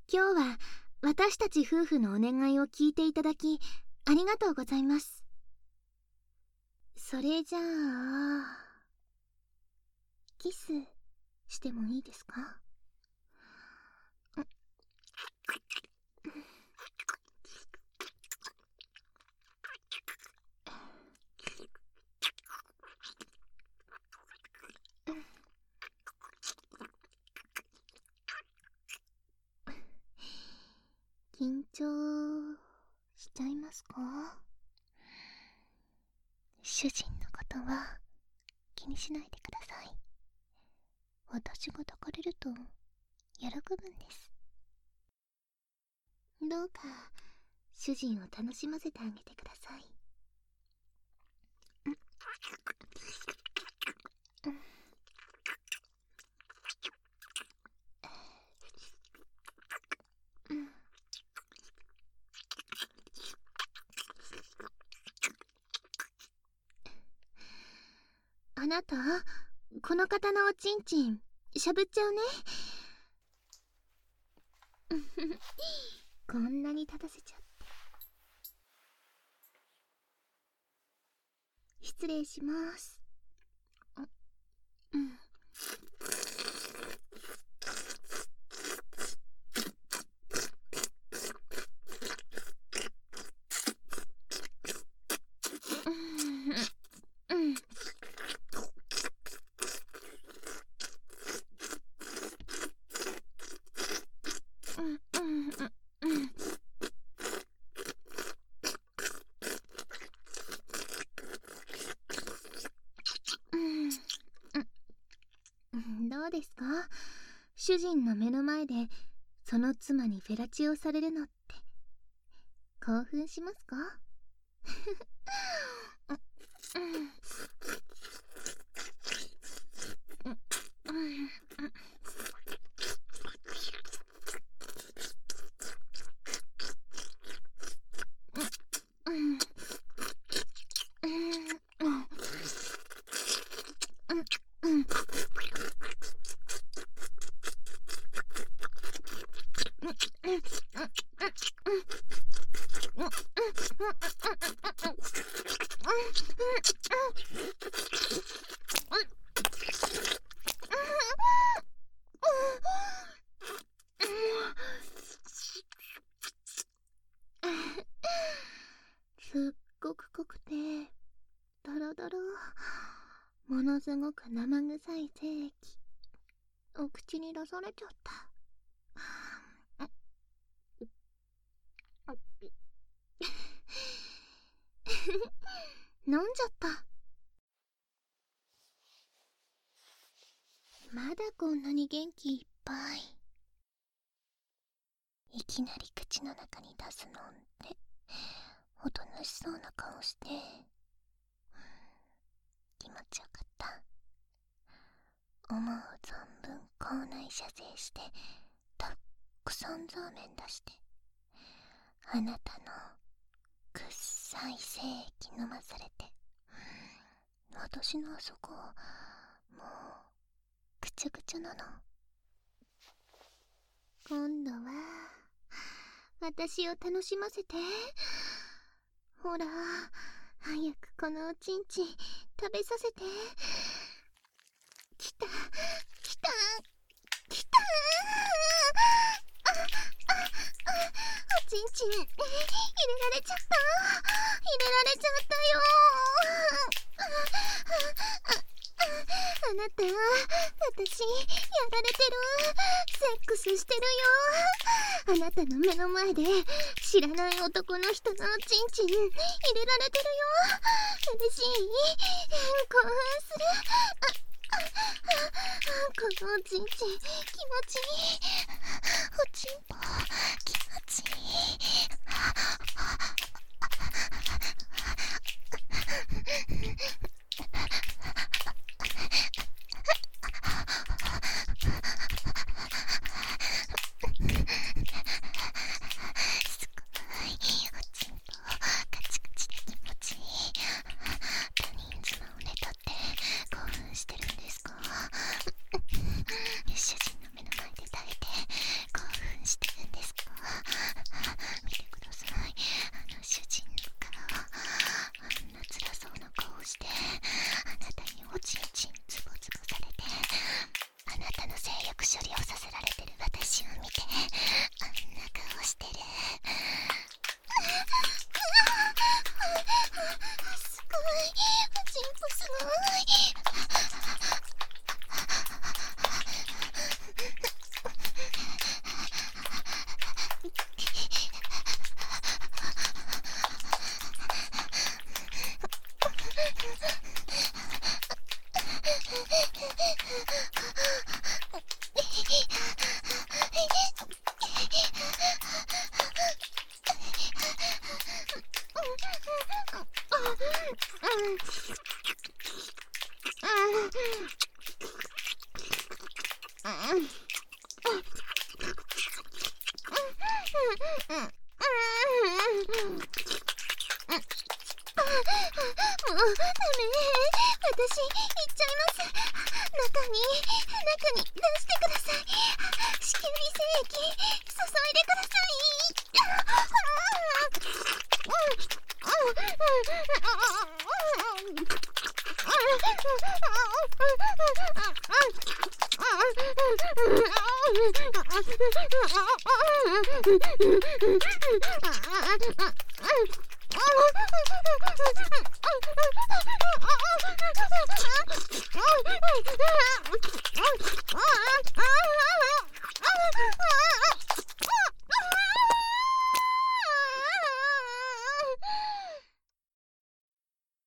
今日は私たち夫婦のお願いを聞いていただきありがとうございます。それじゃあキスしてもいいですか？緊張しちゃいますか？主人のことは気にしないでください。私が抱かれると喜ぶんです。どうか主人を楽しませてあげてください。あなた、この方のおちんちんしゃぶっちゃうね。こんなに立たせちゃって失礼します。どうですか？主人の目の前でその妻にフェラチオされるのって興奮しますか？すっごく濃くてドロドロ、ものすごく生臭い精液お口に出されちゃった。飲んじゃった。まだこんなに元気いっぱい。いきなり口の中に出すのっておとなしそうな顔して、気持ちよかった。思う存分口内射精してたくさんザーメン出して、あなたのくっさい精液飲まされて、私のあそこもうぐちゃぐちゃなの。今度は私を楽しませて。ほら、早くこのおちんちん食べさせて。きたきたきたおちんちん入れられちゃった。入れられちゃったよ。あなた、私やられてる。セックスしてるよ。あなたの目の前で知らない男の人のおちんちん入れられてるよ。嬉しい？興奮する。このおちんちん気持ちいい。おちんぽ気持ちいい。主人の目の前で食べて興奮してるんです